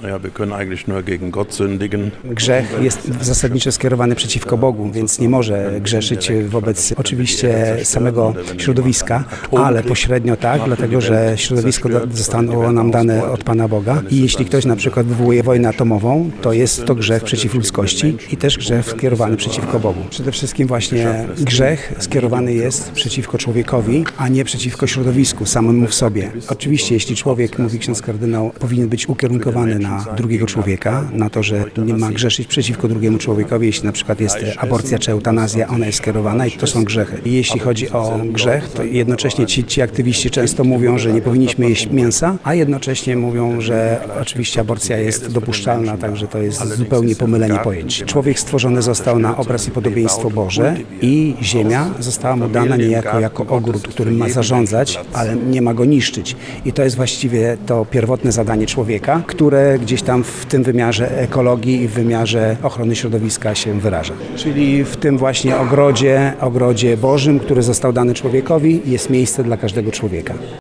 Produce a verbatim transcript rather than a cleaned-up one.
Ja, wir können eigentlich nur gegen Gott sündigen. Grzech jest zasadniczo skierowany przeciwko Bogu, więc nie może grzeszyć wobec oczywiście samego środowiska, ale pośrednio tak, dlatego że środowisko zostało nam dane od Pana Boga i jeśli ktoś na przykład wywołuje wojnę atomową, to jest to grzech przeciw ludzkości i też grzech skierowany przeciwko Bogu. Przede wszystkim właśnie grzech skierowany jest przeciwko człowiekowi, a nie przeciwko środowisku samemu w sobie. Oczywiście, jeśli człowiek, mówi ksiądz kardynał, powinien być ukierunkowany na drugiego człowieka, na to, że nie ma grzeszyć przeciwko drugiemu człowiekowi, jeśli na przykład jest aborcja czy eutanazja, ona jest skierowana i to są grzechy. I jeśli chodzi o grzech, to jednocześnie ci, ci aktywiści często mówią, że nie powinniśmy jeść mięsa, a jednocześnie mówią, że oczywiście aborcja jest dopuszczalna, także to jest zupełnie pomylenie pojęć. Człowiek stworzony został na obraz i podobieństwo Boże i ziemia została mu dana niejako jako ogród, którym ma zarządzać, ale nie ma go niszczyć. I to jest właściwie to pierwotne zadanie człowieka, które gdzieś tam w tym wymiarze ekologii i w wymiarze ochrony środowiska się wyraża. Czyli w tym właśnie ogrodzie, ogrodzie Bożym, który został dany człowiekowi, jest miejsce dla każdego człowieka.